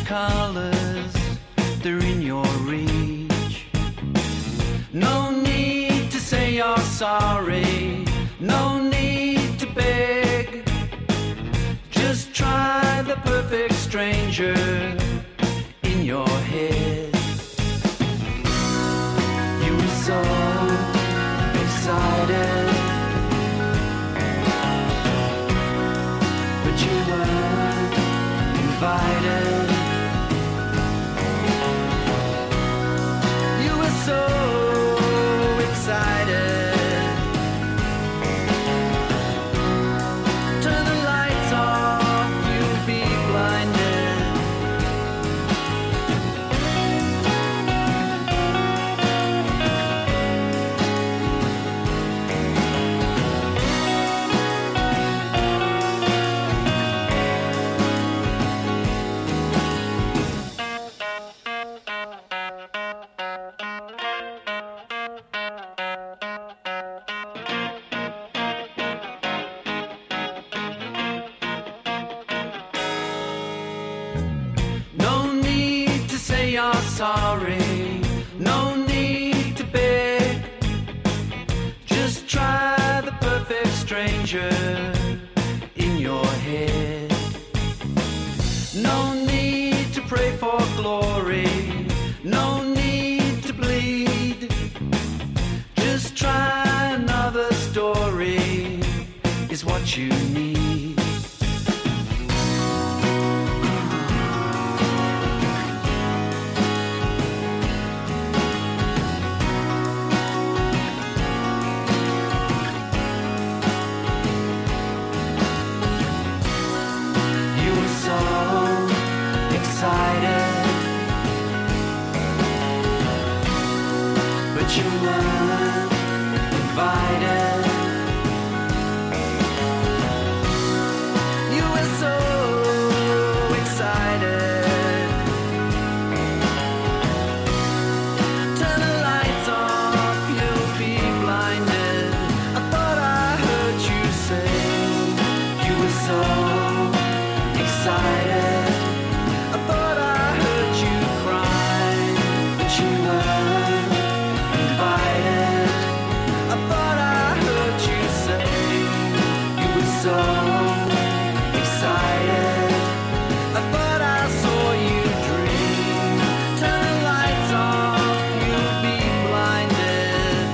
colors, they're in your reach. No need to say you're sorry, no need to beg. Just try the perfect stranger in your head. You were so excited, but you weren't invited. You were so excited. Turn the lights off, you'll be blinded. No need to say you're sorry, no need to beg. Just try the perfect stranger in your head. No need to pray for glory, no need to bleed. Just try another story is what you need. You were so excited, but you weren't invited. You were so excited. Turn the lights off, you'll be blinded. I thought I heard you say you were so excited. I thought I heard you cry, but you weren't invited. I thought I heard you say you were so excited. I thought I saw you dream. Turn the lights off, you'll be blinded.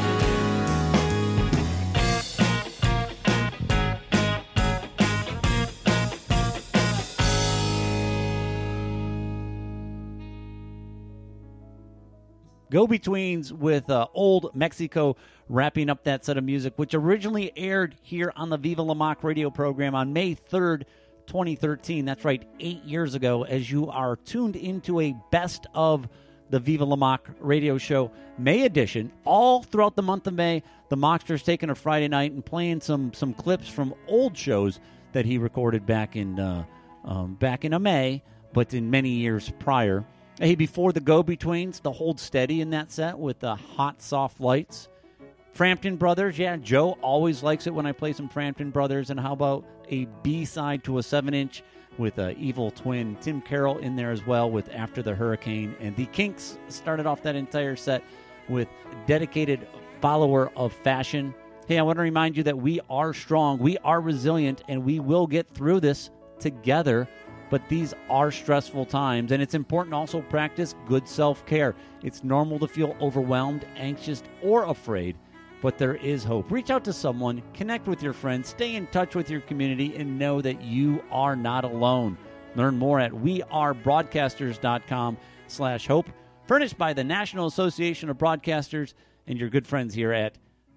Go-Betweens with Old Mexico wrapping up that set of music, which originally aired here on the Viva La Mock radio program on May 3rd, 2013. That's right, 8 years ago, as you are tuned into a best of the Viva La Mock radio show May edition. All throughout the month of May, the Mockster's taking a Friday night and playing some clips from old shows that he recorded back in a May, but in many years prior. Hey, before the Go-Betweens, the Hold Steady in that set with the Hot Soft Lights. Frampton Brothers, yeah, Joe always likes it when I play some Frampton Brothers. And how about a B-side to a 7-inch with Evil Twin, Tim Carroll in there as well with After the Hurricane. And the Kinks started off that entire set with Dedicated Follower of Fashion. Hey, I want to remind you that we are strong, we are resilient, and we will get through this together. But these are stressful times, and it's important to also practice good self-care. It's normal to feel overwhelmed, anxious, or afraid, but there is hope. Reach out to someone, connect with your friends, stay in touch with your community, and know that you are not alone. Learn more at wearebroadcasters.com/hope, furnished by the National Association of Broadcasters and your good friends here at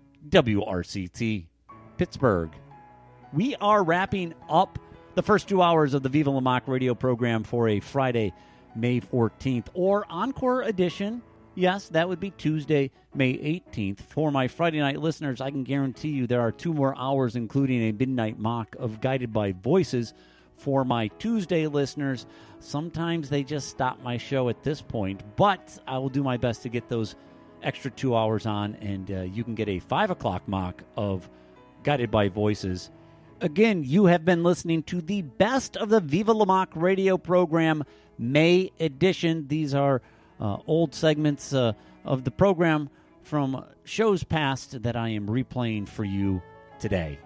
WRCT Pittsburgh. We are wrapping up the first 2 hours of the Viva La Mock radio program for a Friday, May 14th, or Encore edition. Yes, that would be Tuesday, May 18th. For my Friday night listeners, I can guarantee you there are 2 more hours, including a midnight mock of Guided by Voices. For my Tuesday listeners, sometimes they just stop my show at this point, but I will do my best to get those extra 2 hours on, and you can get a 5 o'clock mock of Guided by Voices. Again, you have been listening to the best of the Viva La Mock radio program, May edition. These are old segments of the program from shows past that I am replaying for you today.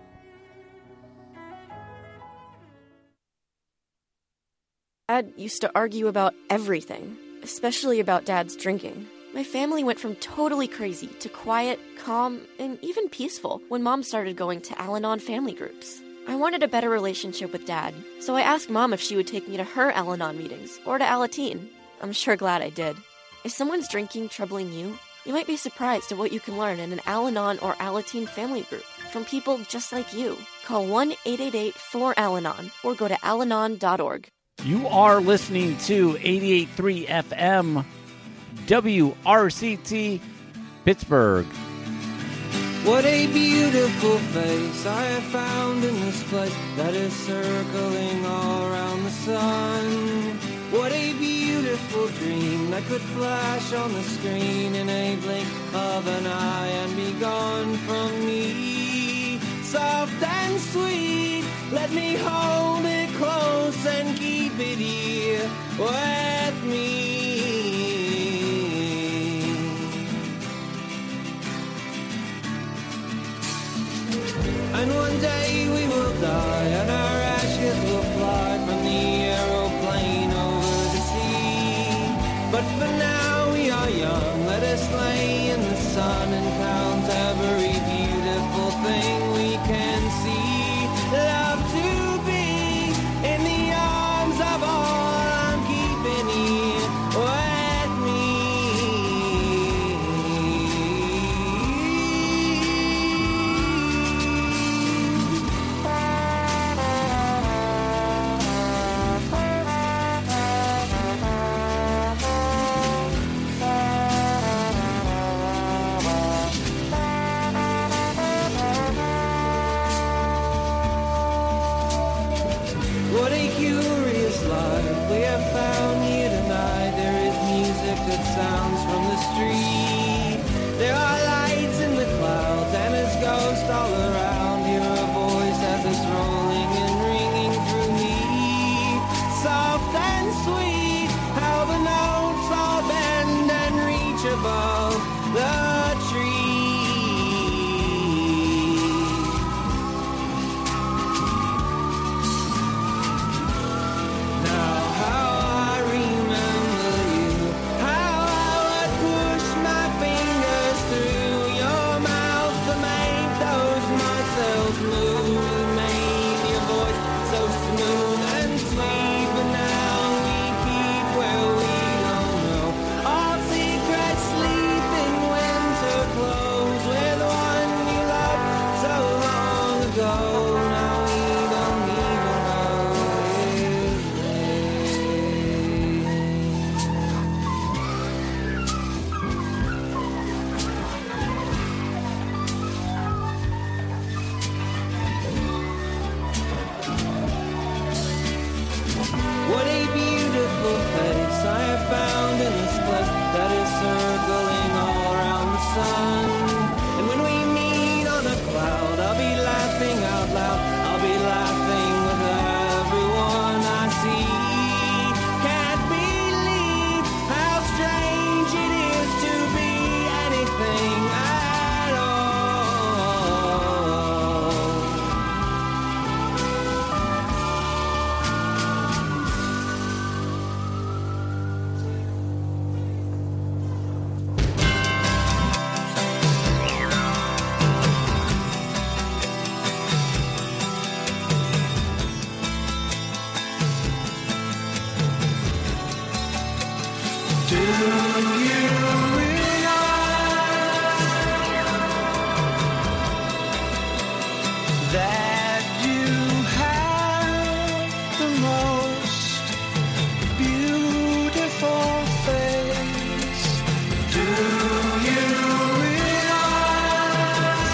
Dad used to argue about everything, especially about Dad's drinking. My family went from totally crazy to quiet, calm, and even peaceful when Mom started going to Al-Anon family groups. I wanted a better relationship with Dad, so I asked Mom if she would take me to her Al-Anon meetings or to Alateen. I'm sure glad I did. Is someone's drinking troubling you? You might be surprised at what you can learn in an Al-Anon or Alateen family group from people just like you. Call 1-888-4-ALANON or go to alanon.org. You are listening to 88.3 FM, WRCT, Pittsburgh. What a beautiful face I have found in this place that is circling all around the sun. What a beautiful dream that could flash on the screen in a blink of an eye and be gone from me. Soft and sweet, let me hold it close and keep it here with me. And one day we will die and our ashes will fly from the aeroplane over the sea. But for now we are young, let us lay in the sun and count every beautiful thing we can see. Love to be in the arms of all I'm keeping here with me. What a curious life we have found here tonight. There is music that sounds from the street. There are lights in the clouds and there's ghosts all around. Hear a voice as it's rolling and ringing through me. Soft and sweet, how the notes all bend and reach above the tree. What a beautiful face I have found in this place that is circling all around the sun. And when we meet on a cloud, I'll be laughing out loud. I'll be laughing with everyone I see. Can't believe how strange it is to be anything at all. Do you realize that you have the most beautiful face? Do you realize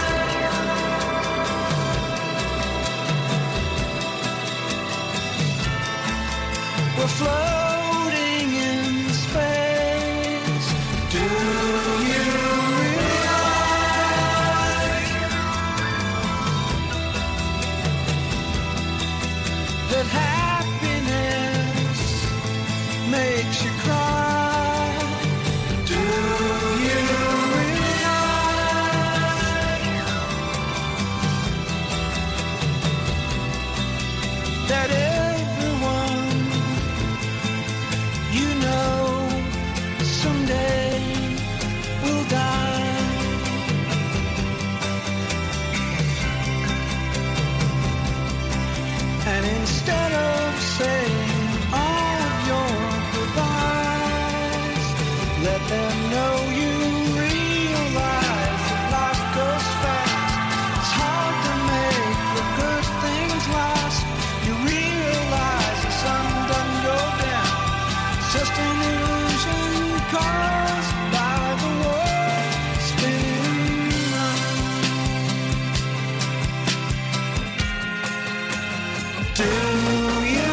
we're floating in space? just an illusion caused by the world spinning round. Do you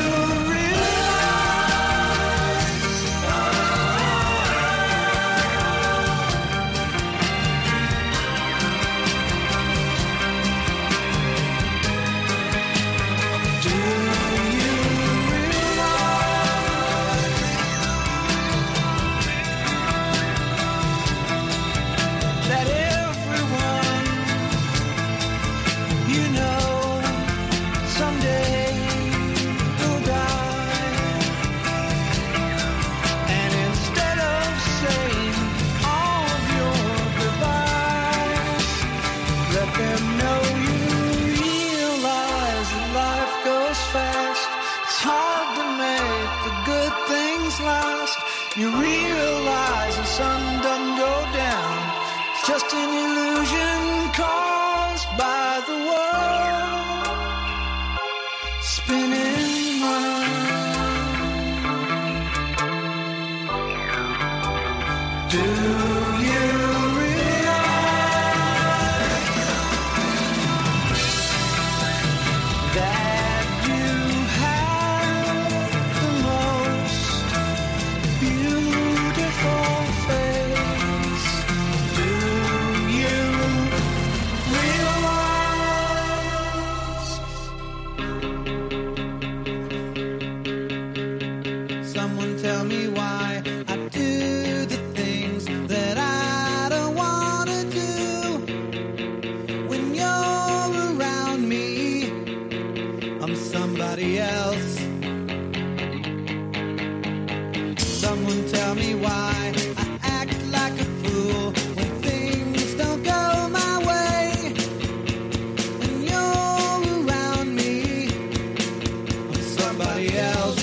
you realize the sun doesn't go down. It's just an illusion caused by the world spinning round. Do you realize that you have the most beautiful face? Do you realize? Someone tell me why I do the things that I don't want to do. When you're around me, I'm somebody else. Someone tell me why I act like a fool when things don't go my way. When you're around me, I'm somebody else.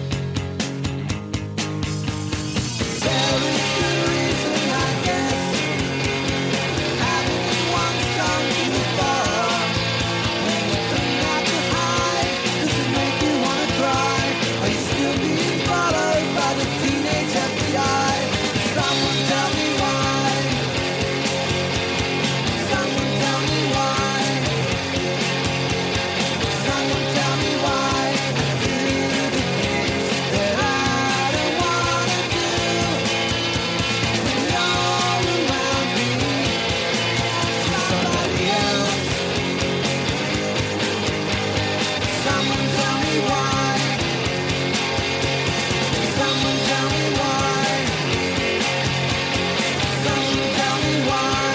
There is good reason, I guess. Having once gone too far. When you clean out your eye, does it make you wanna cry? Are you still being followed by the teenage FBI? Someone tell me why. Someone tell me why. Someone tell me why I do the things that I don't wanna do. When you're around me, somebody else. Someone tell me why. Someone tell me why. Someone tell me why.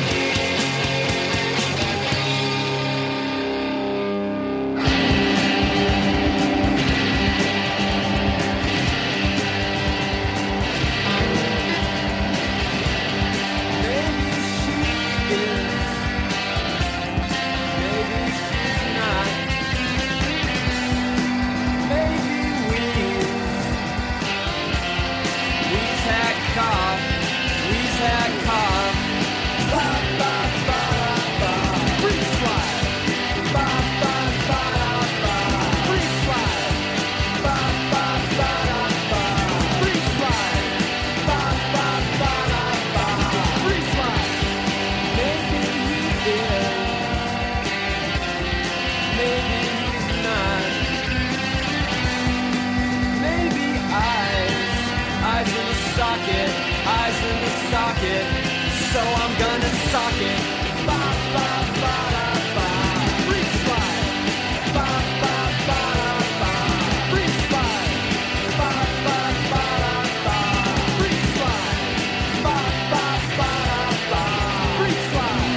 Maybe she is. Maybe she's not. Maybe we've had cough. We've had cough. Ba ba ba ba. Freeze slide. Ba ba ba ba. Freeze slide. Ba ba ba ba. Freeze slide. Ba ba ba ba. Freeze slide. Maybe he is. Maybe he's not. Maybe eyes in the socket, eyes in the socket. So I'm gonna sock it. Ba ba ba ba. Freeze slide. Ba ba ba ba. Freeze slide. Ba ba ba ba. Freeze slide. Ba ba ba ba. Freeze slide.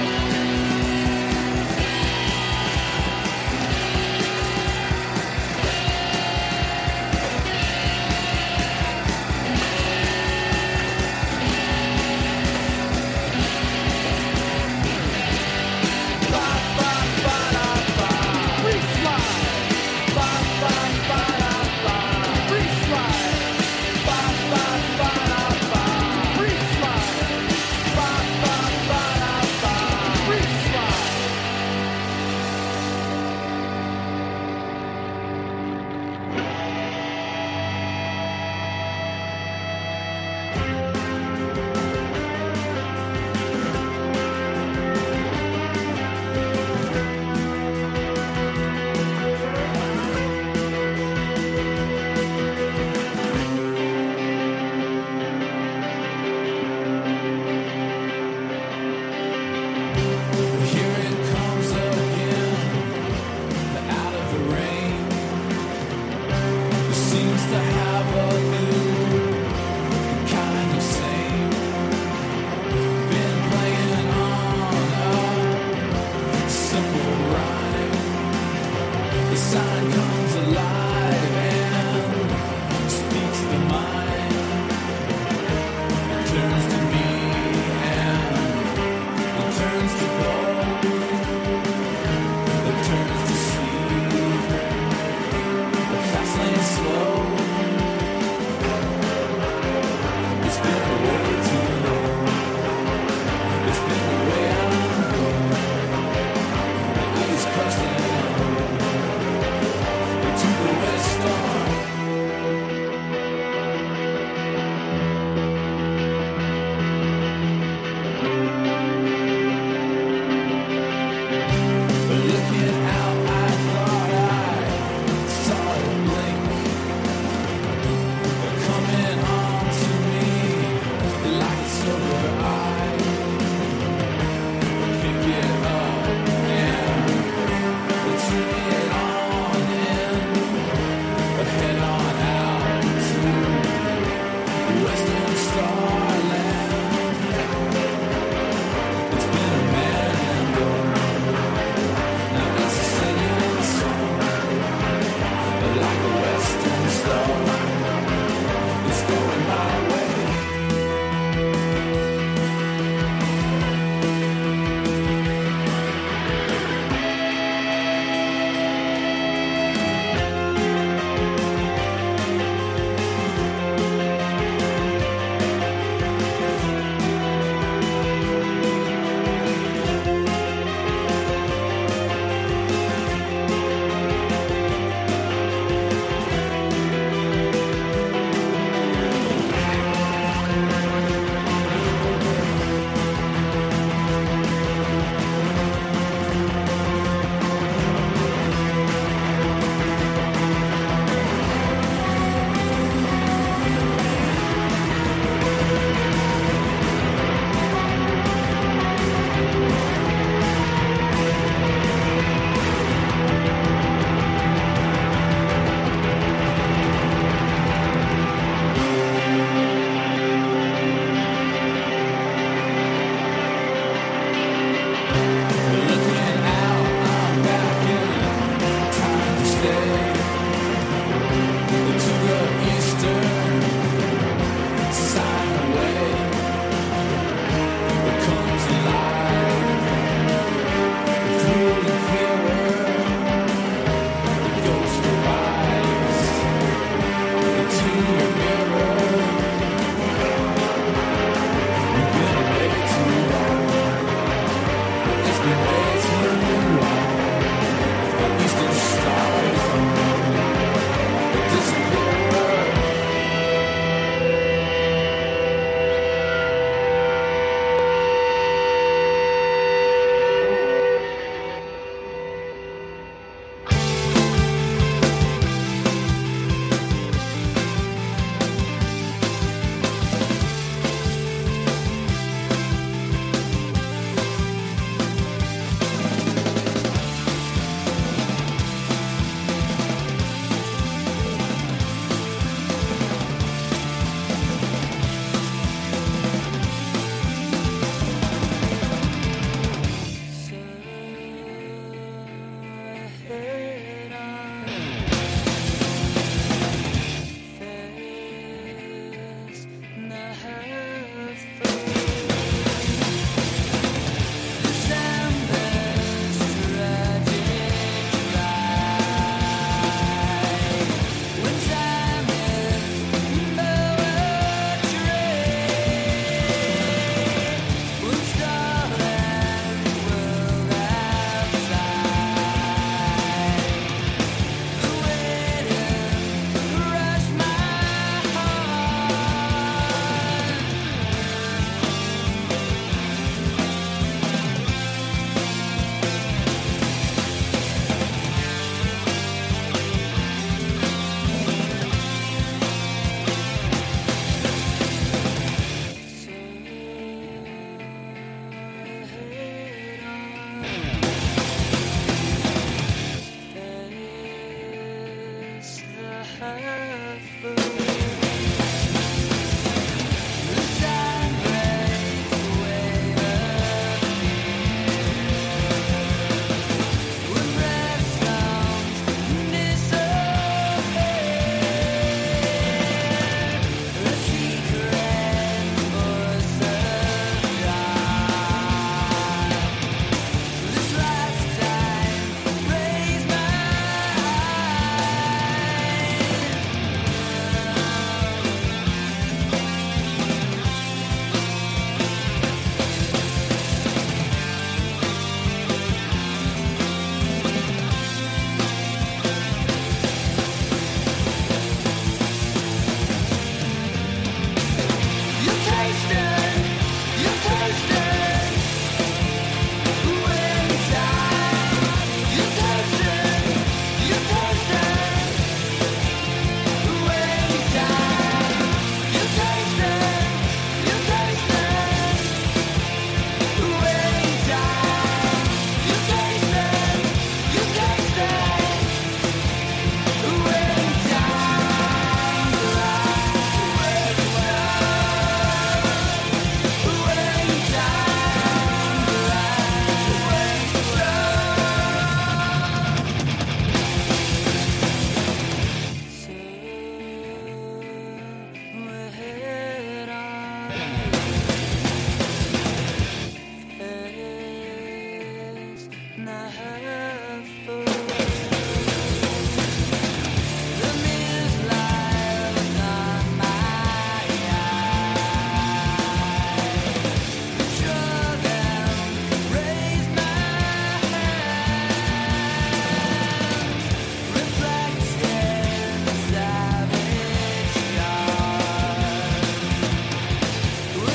Reflecting savage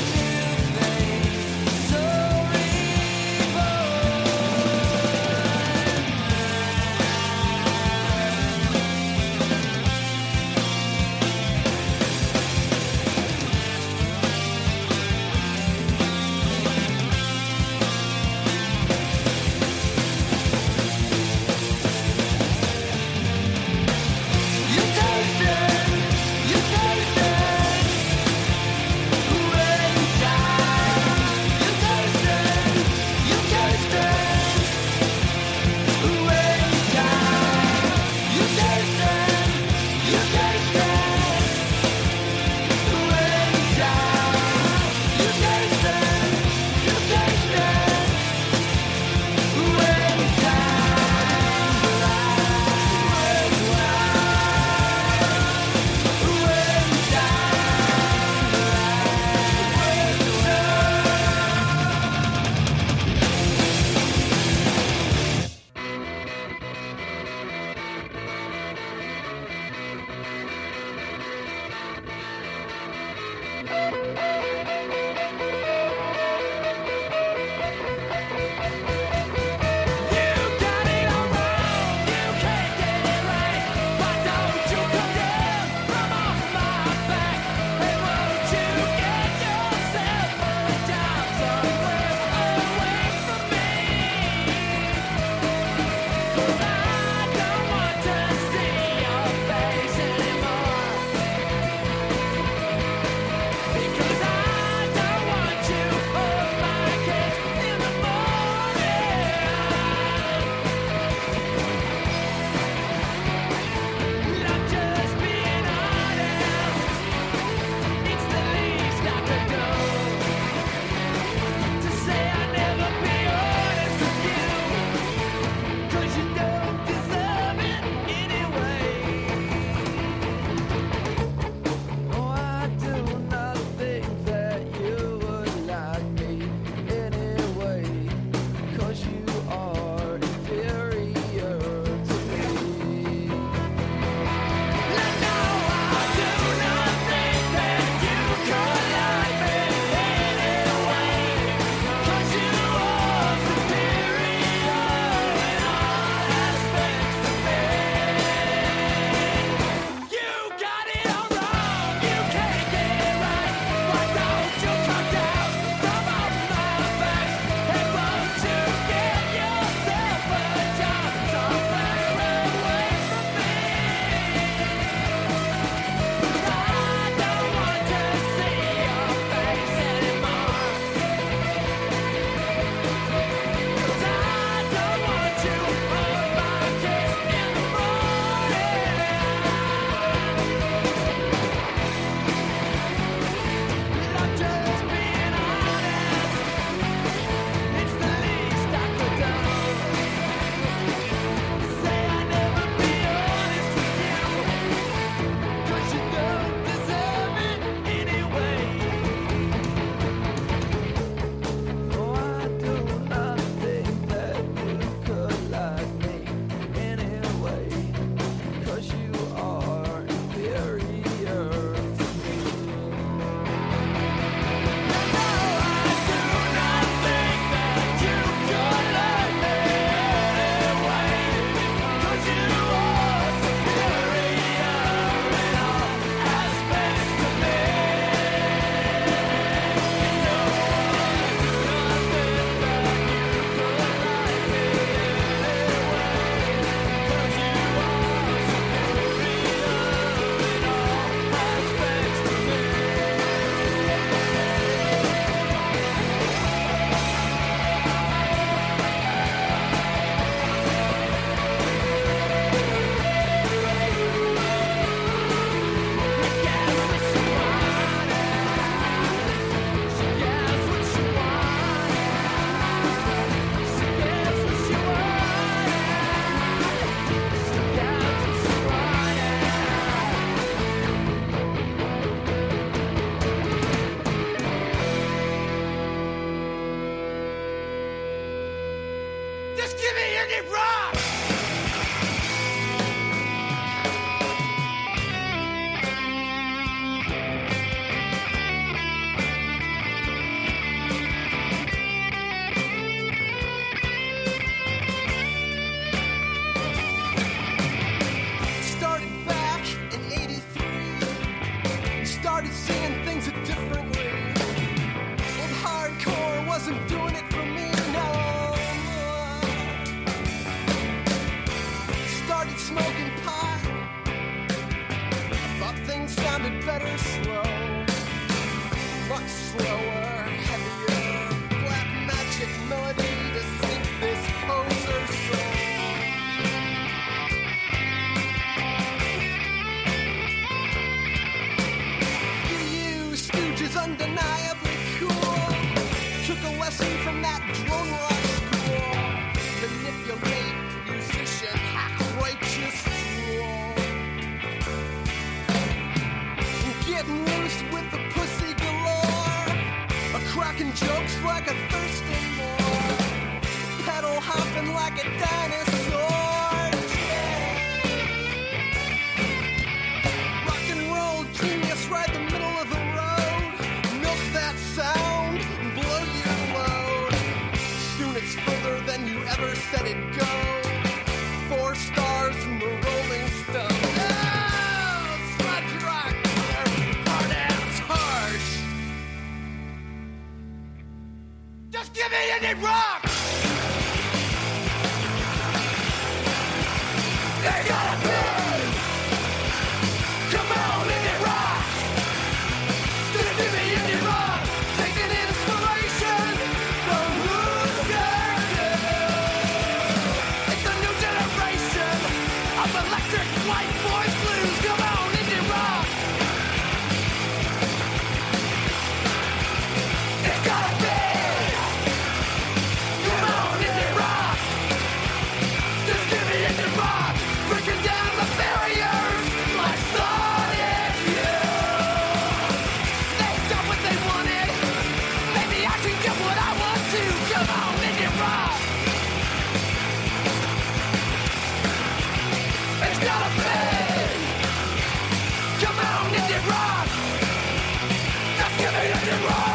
indie rock! Started back in 83. Started seeing things a different way. Old hardcore wasn't doing it for me, no. Started smoking pot. Thought things sounded better slow. Much slower, heavier. Black magic melody to sink this poser's soul. You Stooges undeniably cool. Took a lesson from that drone rock school. Manipulate, musician, hack righteous drool. Getting loose with the pussy galore. Cracking jokes like a thirsty more. Pedal hopping like a dinosaur. Rock and roll genius, ride the middle of the road. Milk that sound, blow your load. Soon it's further than you ever said it'd go. 4 stars from the Rolling Stone. Oh, sludge rock, hard ass harsh. Just give me indie rock! They gotta be! Come on, indie rock! Just give me indie rock! Taking inspiration from who's It's a new generation of electric white boys blues. Come on, indie rock! It's gotta be! Come on, indie rock! Just give me indie rock! Breaking down the barriers like Sonic Youth. They got what they wanted. Maybe I can get what I want to. Come on, indie rock! It's gotta be! Come on, indie rock! Just give me indie rock!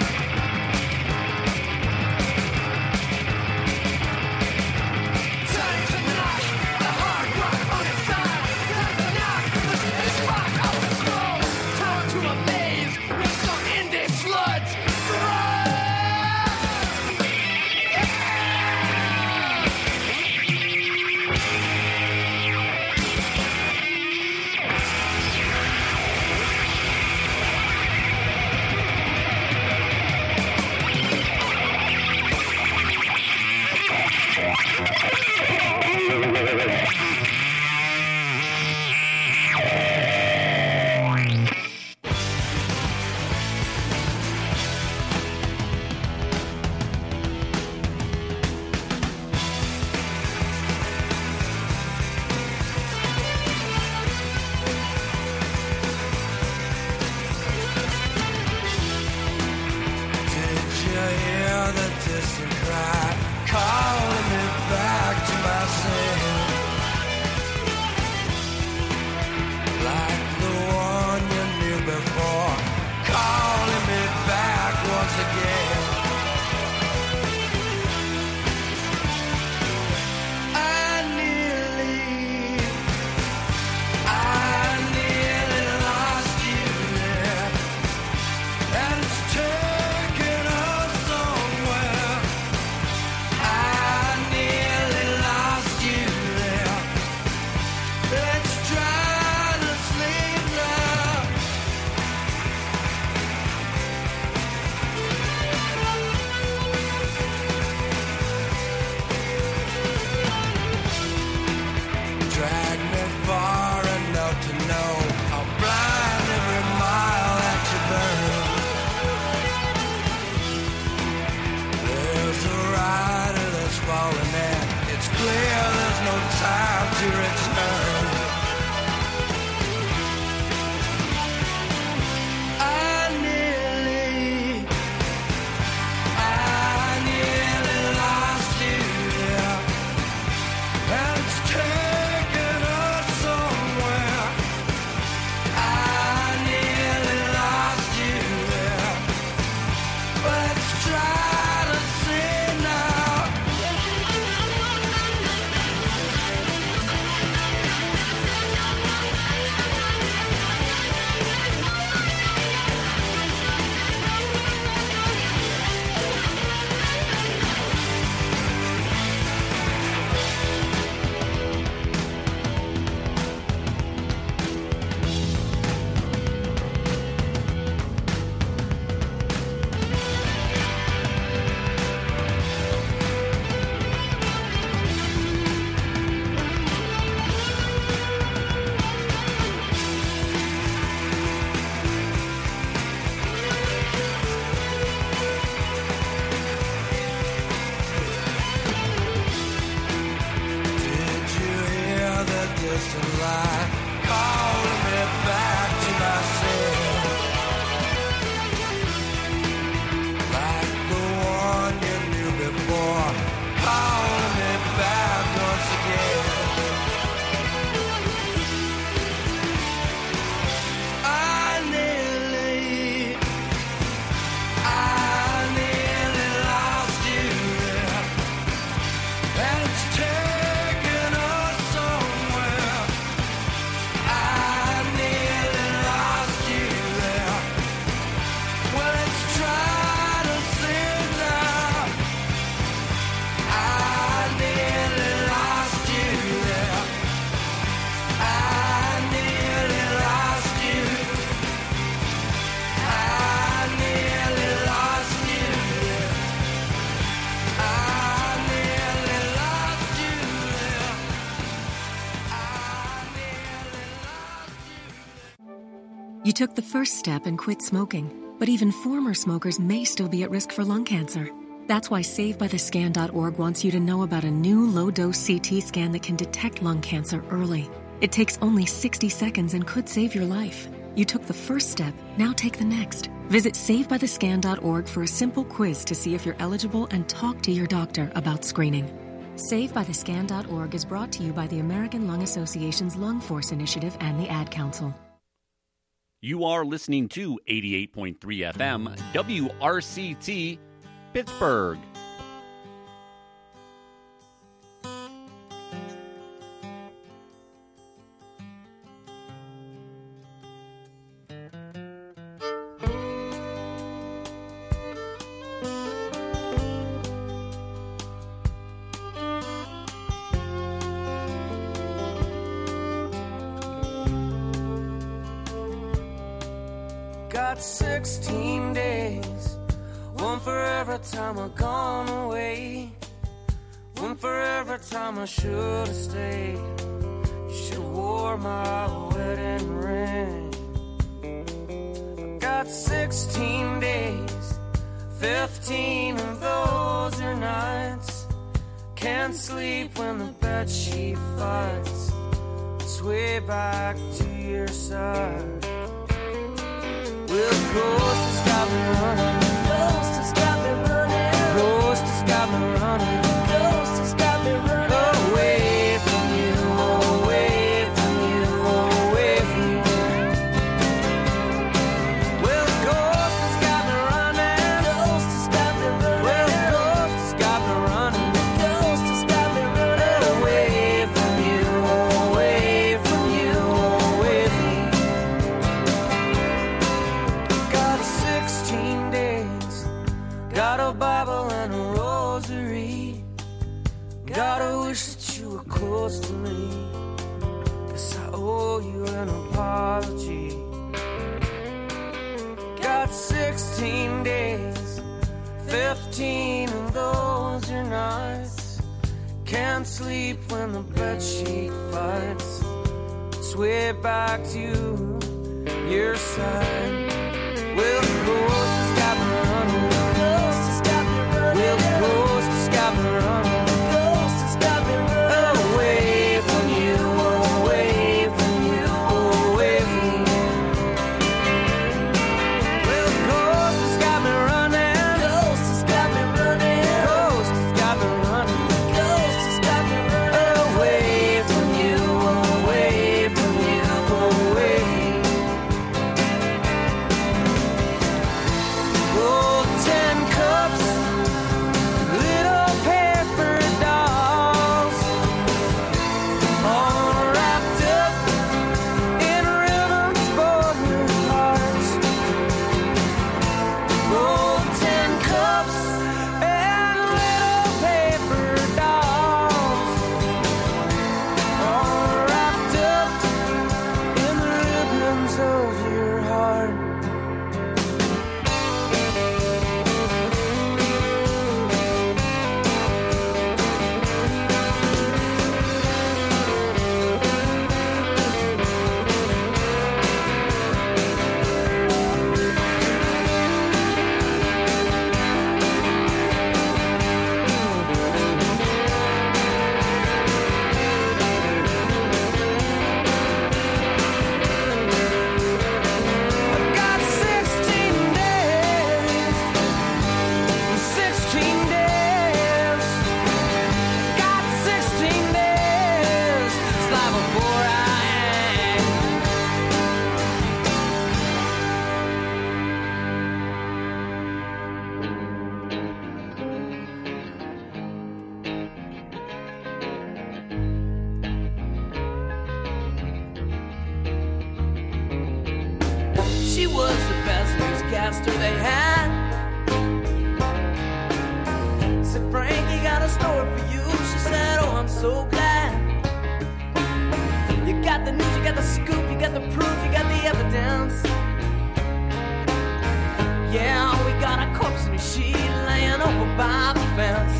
Time to knock the hard rock on its side. Time to knock the space rock out of control. Time to amaze with some indie sludge. You took the first step and quit smoking, but even former smokers may still be at risk for lung cancer. That's why SaveByTheScan.org wants you to know about a new low-dose CT scan that can detect lung cancer early. It takes only 60 seconds and could save your life. You took the first step, now take the next. Visit SaveByTheScan.org for a simple quiz to see if you're eligible and talk to your doctor about screening. SaveByTheScan.org is brought to you by the American Lung Association's Lung Force Initiative and the Ad Council. You are listening to 88.3 FM WRCT Pittsburgh. Got 16 days, one for every time I've gone away, one for every time I should have stayed. You should have wore my wedding ring. I got 16 days, 15 of those are nights. Can't sleep when the bedsheet fights. Sway back to your side. Well, the ghost has got me running. The ghost has got me running. The ghost has got me running. The ghost has got me running. Away from you, away from you, away from you. Well, the ghost has got me running. The ghost has got me running. Well, the ghost has got me running. The ghost has got me running. Away from you, away from you, away from you. Got 16 days, got a Bible and a rosary. Gotta wish that you were close to me, 'cause I owe you an apology. Got 16 days, 15 of those are nights. Can't sleep when the bedsheet fights. Sway back to your side. Well, the ghost has got me running. The ghost has got me running. Well, the ghost has got me running. The ghost has got me running. Away from you, away from you, away from you. Well, the ghost has got me running. The ghost has got me running. The ghost has got me running. The ghost has got me running. Away from you, away from you, away from you. Oh, 10 cups, little paper dolls, all wrapped up in ribbons for your heart. Oh, 10 cups and little paper dolls, all wrapped up in the ribbons of your heart. Got 16 days, 16 days, got 16 days, slide before I am. She was the best newscaster they had. Said, Frankie, got a story for you. She said, oh, I'm so glad. You got the news, you got the scoop, you got the proof, you got the evidence. Yeah, we got a corpse in a sheet laying over by the fence.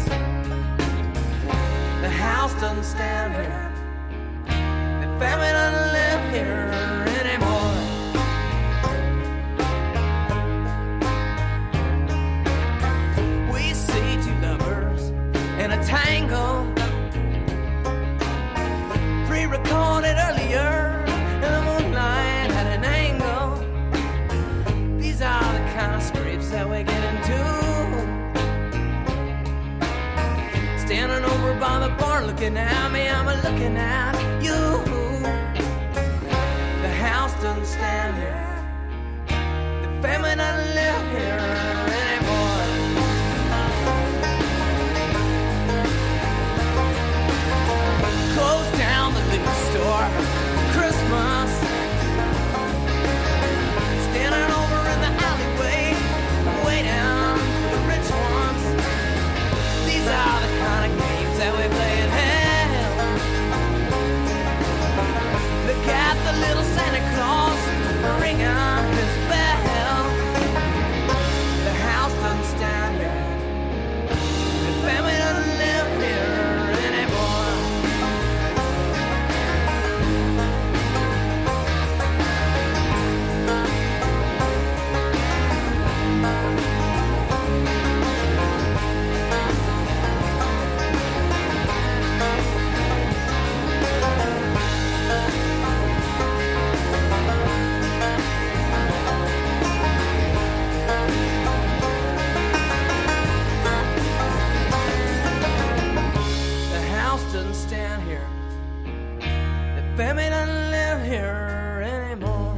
The house doesn't stand here. The family doesn't live here anymore. the bar looking at me, I'm looking at you. The house doesn't stand here, the family doesn't live here anymore. Close down the liquor store for Christmas. Standing over in the alleyway, waiting for the rich ones. These are the kind of games that we play in hell. Look at the little Santa Claus ringing his bell. The house doesn't stand here, the family doesn't live here anymore. Doesn't stand here, the family doesn't live here anymore.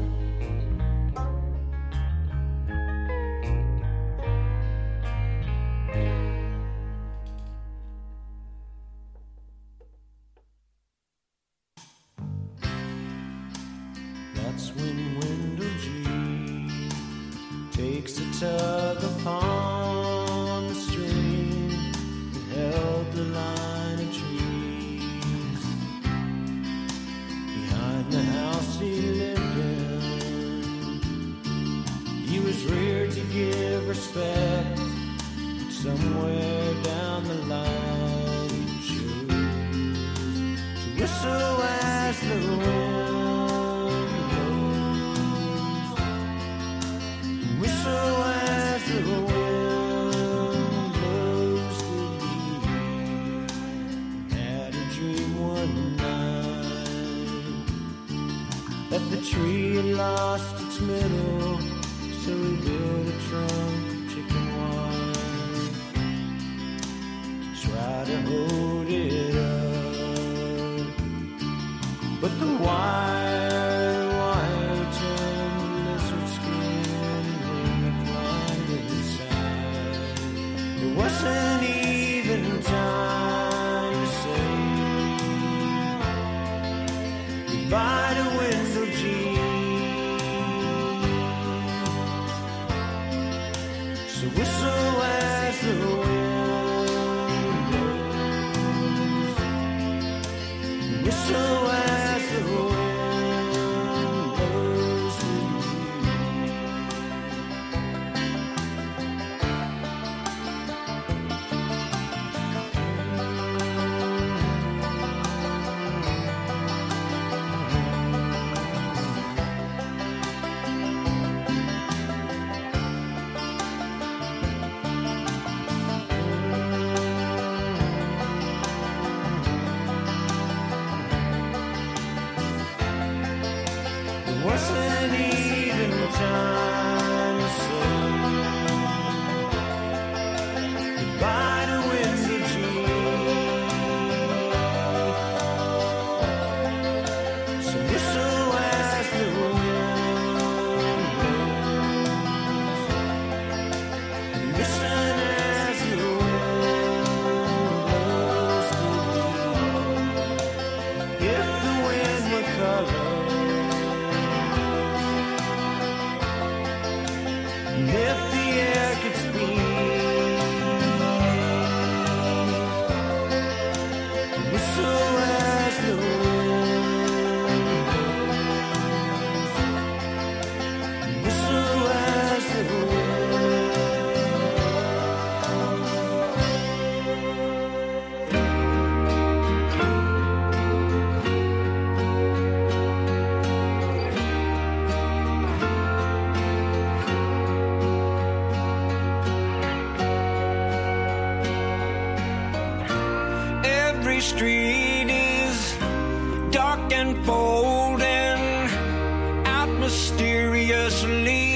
That's when Wendell G takes a tug upon the string and held the line of trees behind the house he lived in. He was reared to give respect, but somewhere down the line he chose to whistle as the wind blows, whistle as the wind blows to leave. Had a dream one night that the tree had lost its middle, so he built a trunk of chicken wire to try to hold it up. But the wire turned to lizard skin, and when I climbed inside, there wasn't even time to say goodbye to Wendell G. So whistle as the wind blows, whistle as the wind blows to leave. There wasn't even time to say goodbye to Wendell G. So whistle as the wind blows, and listen as the wind blows to leave. If the wind were colored, if the air could speak, whistle as the wind blows, whistle as the wind. Every street is dark and folding out mysteriously.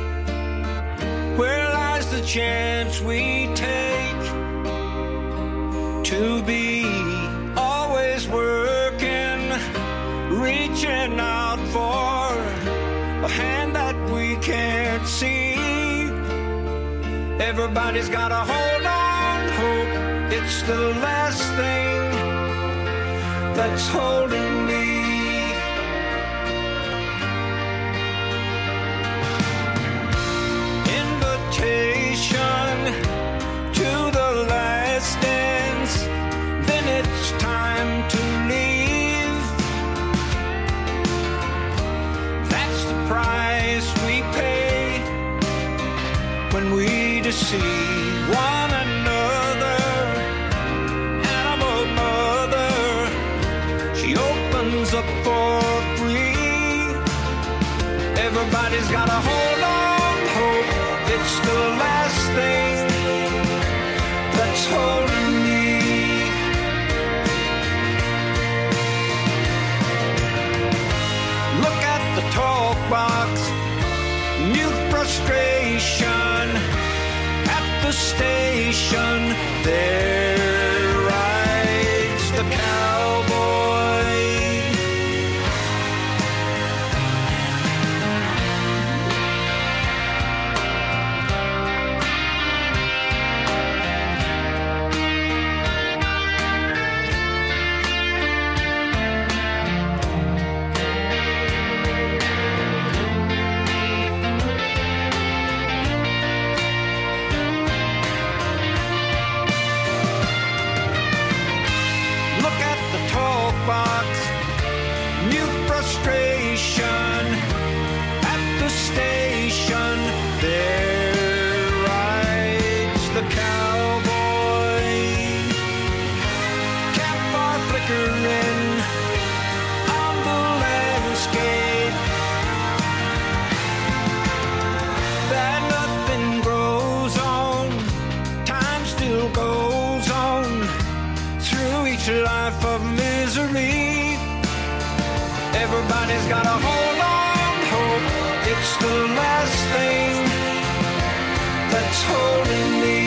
Where lies the chance we take to be, always working, reaching out for a hand that we can't see. Everybody's got a hold on hope. It's the last thing that's holding me. Invitation to the last dance, then it's time to leave. That's the price we pay when we deceive one another. Animal mother, she opens up for free. Everybody's got a hold on hope. It's the last thing that's holding me. Look at the talk box, new frustration. At the station, there rides the cowboy. Frustration at the station, there rides the cowboy. Campfire flickering on the landscape, that nothing grows on, time still goes on through each life of misery. Everybody's got a hold on hope. It's the last thing that's holding me.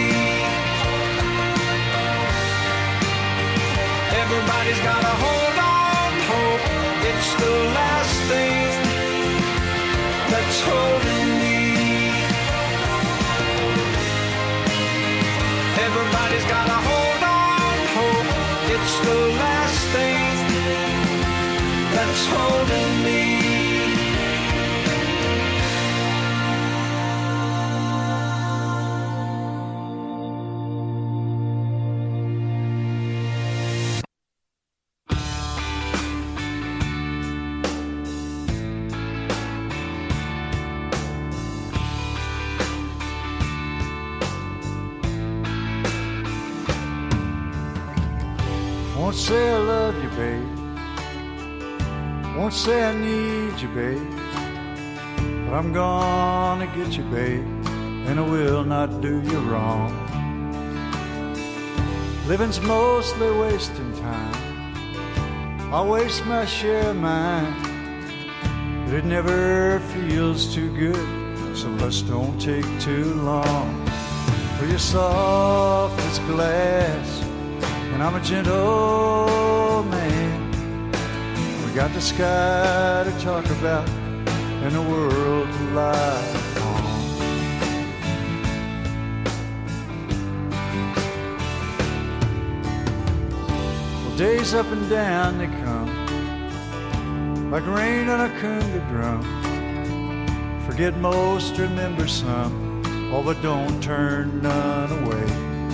Everybody's got a hold on hope. It's the last thing that's holding me. Everybody's got a hold on hope. It's the last thing that's holding me. Won't say I love you, babe. Won't say I need you, babe, but I'm gonna get you, babe, and I will not do you wrong. Living's mostly wasting time. I'll waste my share of mine, but it never feels too good, so let's don't take too long. For you're soft as glass, and I'm a gentle man. We got the sky to talk about and the world to lie on. Well, days up and down they come, like rain on a conga drum. Forget most, remember some, oh, but don't turn none away.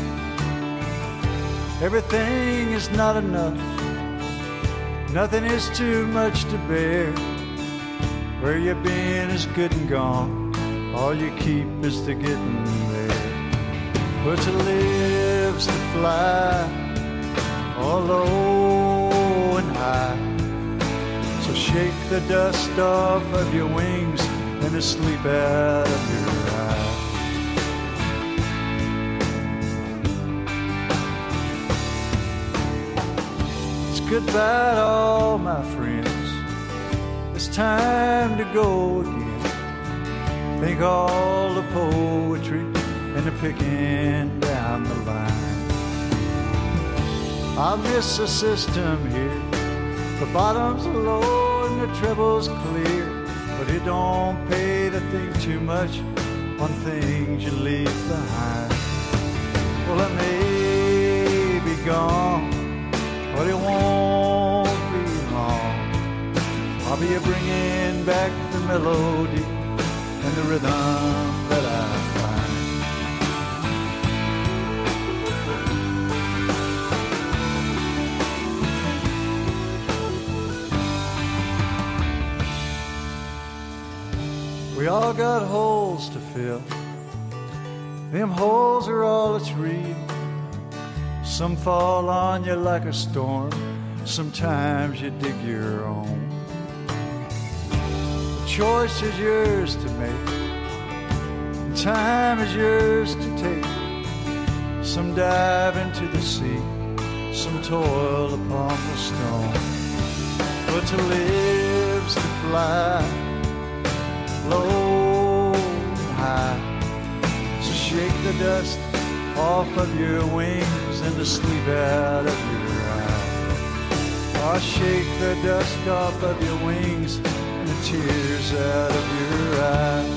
Everything is not enough, nothing is too much to bear. Where you've been is good and gone, all you keep is the getting there. But to live's to fly, all low and high. So shake the dust off of your wings and the sleep out of your eyes. Goodbye to all my friends, it's time to go again. Think all the poetry and the picking down the line. I miss the system here. The bottoms are low and the treble's clear, but it don't pay to think too much on things you leave behind. Well, I may be gone, but it won't be long. I'll be bringing back the melody and the rhythm that I find. We all got holes to fill. Them holes are all that's real. Some fall on you like a storm. Sometimes you dig your own. The choice is yours to make. And time is yours to take. Some dive into the sea. Some toil upon the stone. But to live's to fly low and high. So shake the dust off of your wings and the sleep out of your eyes. Oh, shake the dust off of your wings and the tears out of your eyes.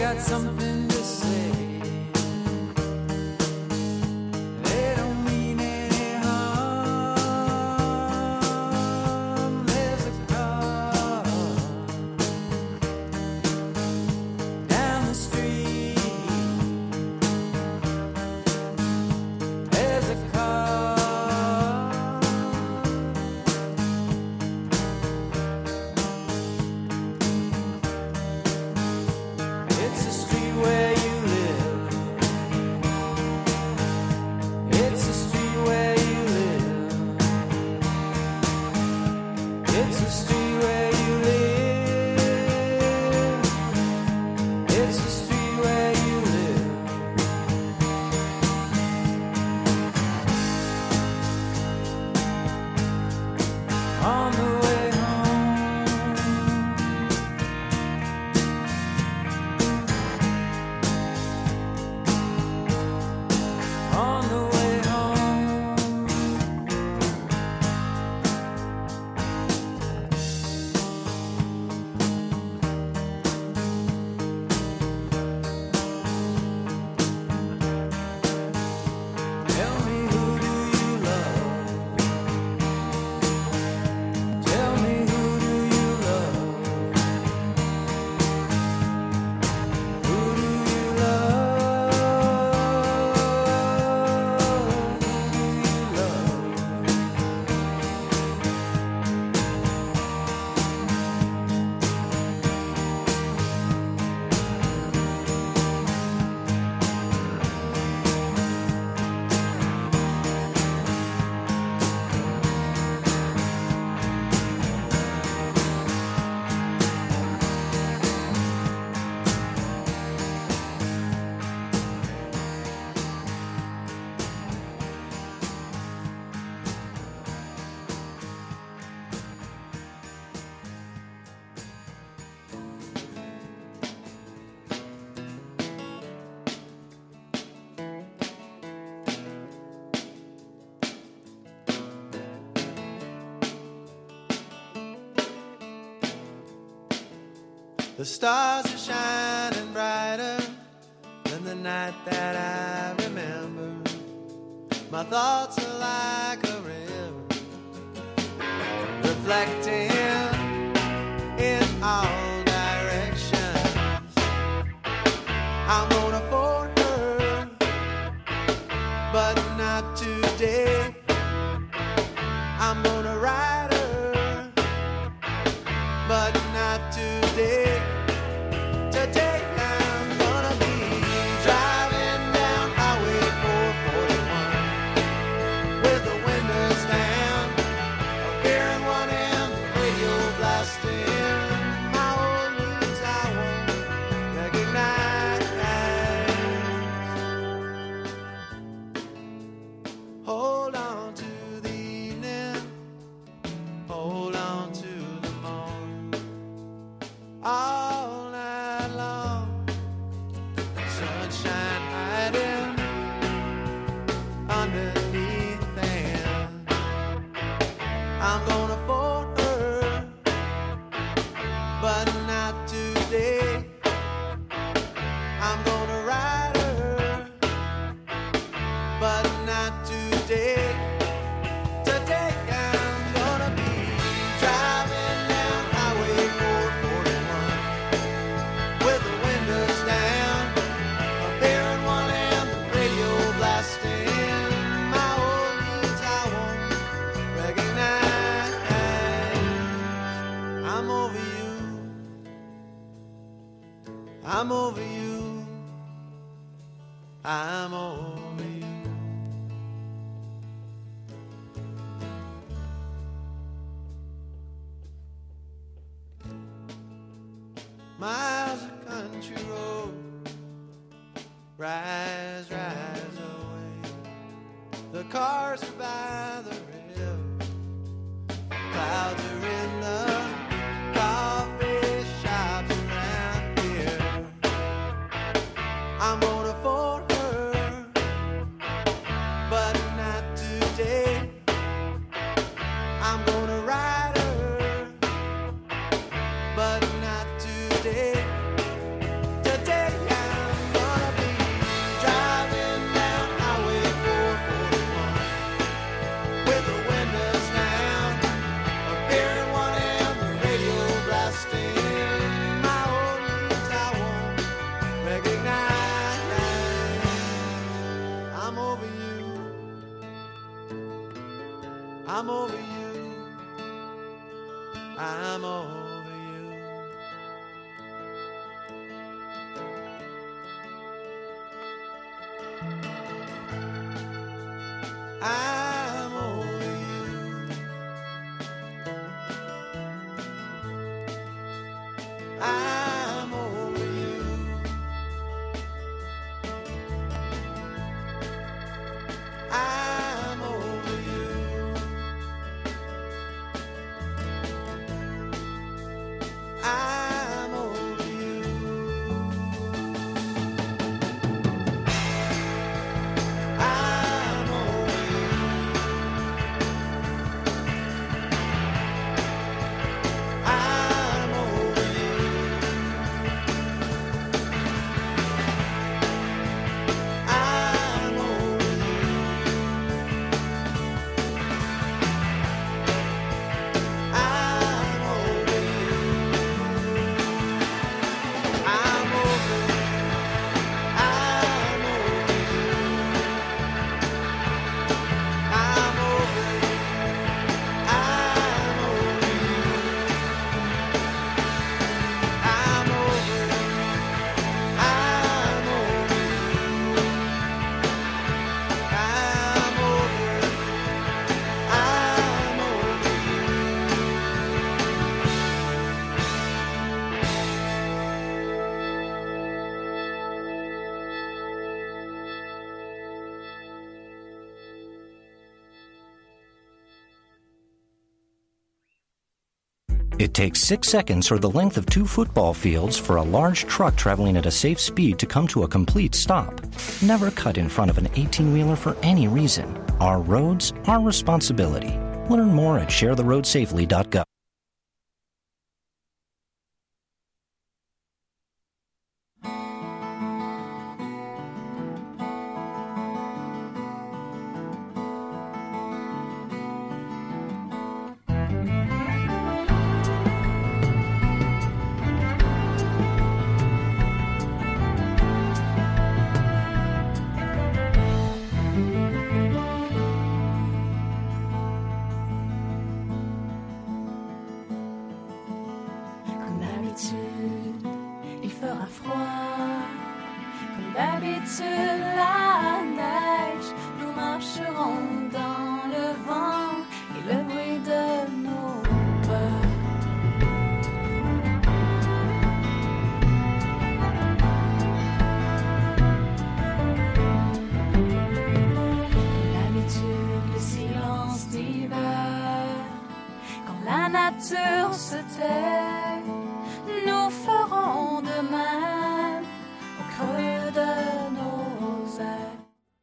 got something to say. They don't mean any harm. There's a car down the street. There's a car. It's the street where you live. It's the street where you live. It's the street where you live. It's the street where you live. On the way home. On the way home. Tell me, who do you love? Tell me, who do you love? Who do you love? Who do you love? The stars are shining brighter than the night that I remember. My thoughts are like a river, reflecting in all directions. I'm gonna phone her, but not today. I'm gonna write her, but not today. Today I'm gonna be driving down Highway 441 with the windows down, a beer in one hand, the radio blasting. My old news I won't recognize. Hold on to the evening, hold on to the morning. All night long, sunshine hiding underneath them. I'm gonna phone her, but not today. I'm gonna write her, but not today. Today I'm gonna be driving down Highway 441 with the windows down, a beer in one hand, the radio blasting. My old news I won't recognize. I'm over you. I'm over you. I'm over you. Miles of country road, rise, rise away. The cars are by the river, clouds are in the coffee shops around here. I'm gonna phone her, but not today. I'm gonna write her, but not today. Today I'm over you. I'm over you. I'm over you. I'm over you. I'm over you. I'm over you. I'm over you. I'm over you. I'm over It takes 6 seconds or the length of 2 football fields for a large truck traveling at a safe speed to come to a complete stop. Never cut in front of an 18-wheeler for any reason. Our roads, our responsibility. Learn more at sharetheroadsafely.gov. Comme d'habitude, il fera froid. Comme d'habitude, la neige. Nous marcherons dans le vent et le bruit de nos pas. Comme d'habitude, le silence d'hiver. Quand la nature se tait, nous ferons de même au creux de nos ailes.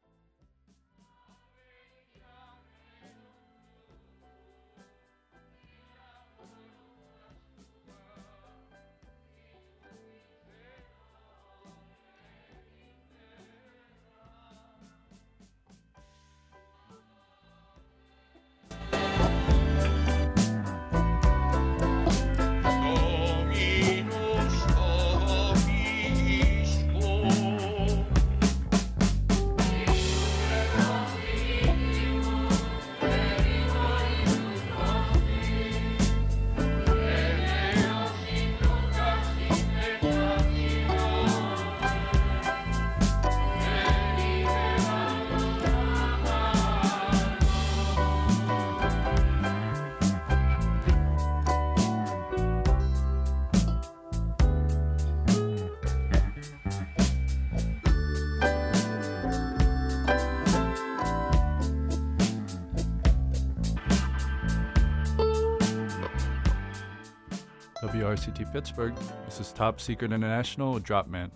WRCT Pittsburgh. This is Top Secret International with Dropman.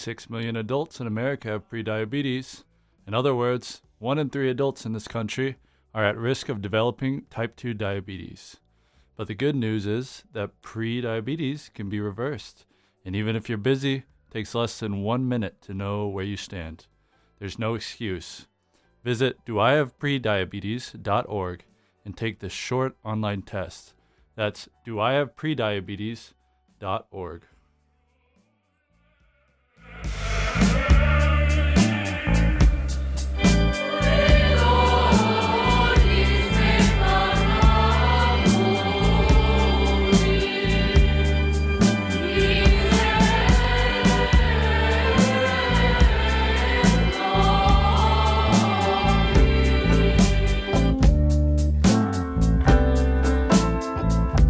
6 million adults in America have prediabetes. In other words, 1 in 3 adults in this country are at risk of developing type 2 diabetes. But the good news is that prediabetes can be reversed. And even if you're busy, it takes less than 1 minute to know where you stand. There's no excuse. Visit doihaveprediabetes.org and take the short online test. That's doihaveprediabetes.org.